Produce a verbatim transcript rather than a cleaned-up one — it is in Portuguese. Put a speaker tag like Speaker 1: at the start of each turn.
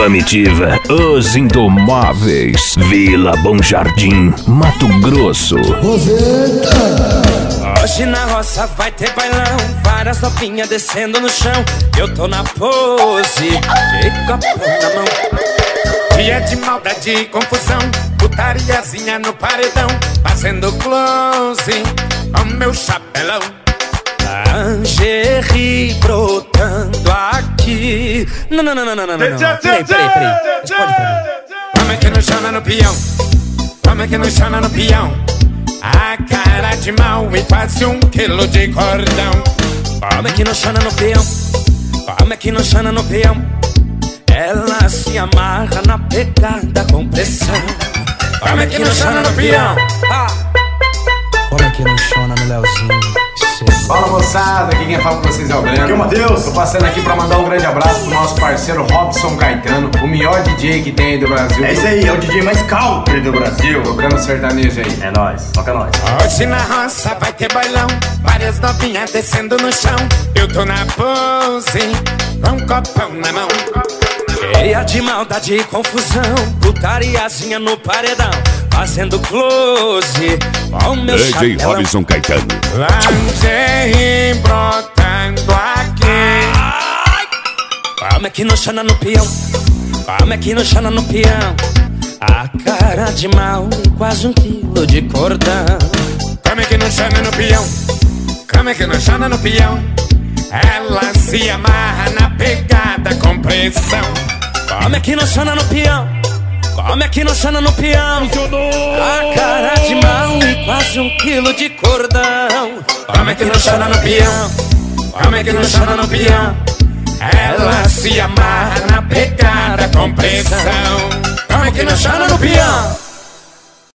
Speaker 1: Comitiva Os Indomáveis, Vila Bom Jardim, Mato Grosso.
Speaker 2: Hoje na roça vai ter bailão, várias novinhas descendo no chão. Eu tô na pose, de copão na mão.
Speaker 3: Dia de maldade e confusão, putariazinha no paredão, fazendo close ao meu chapelão.
Speaker 2: Lingerie brotando aqui. Não, não, não, não, não, não, não. Peraí, peraí, peraí. Responde pra mim.
Speaker 3: Como é que não chama no peão? Como é que não chama no peão? A cara de mal e quase um quilo de cordão.
Speaker 2: Como é que não chama no peão? Como é que não chama no peão? Ela se amarra na pegada com pressão.
Speaker 3: Como é que não chama no peão?
Speaker 2: Como é que não chama no Leozinho?
Speaker 4: Fala, moçada, aqui quem fala com vocês é o Breno.
Speaker 5: Aqui é o Matheus.
Speaker 4: Tô passando aqui pra mandar um grande abraço pro nosso parceiro Robson Caetano, o melhor D J que tem aí do Brasil.
Speaker 5: É isso aí, é o D J mais country do Brasil.
Speaker 4: Tocando sertanejo aí.
Speaker 5: É nóis, toca nós.
Speaker 3: Hoje na roça vai ter bailão, várias novinhas descendo no chão. Eu tô na pose, com um copão na mão.
Speaker 2: Cheia de maldade e confusão, putariazinha no paredão, fazendo close com meu
Speaker 1: D J
Speaker 2: chapelão.
Speaker 1: Robson Caetano.
Speaker 3: Lingerie brotando aqui.
Speaker 2: Como é que não chama no peão? Como é que não chama no peão? A cara de mal e quase um quilo de cordão.
Speaker 3: Como é que não chama no peão? Como é que não chama no peão? Ela se amarra na pegada com pressão.
Speaker 2: Como é que não chama no peão? Como é que não chama no peão? A cara de mal e quase um quilo de cordão.
Speaker 3: Como é que não chama no peão? Como é que não chama no peão? Ela se amarra na pegada com pressão. Como é que não chama no peão?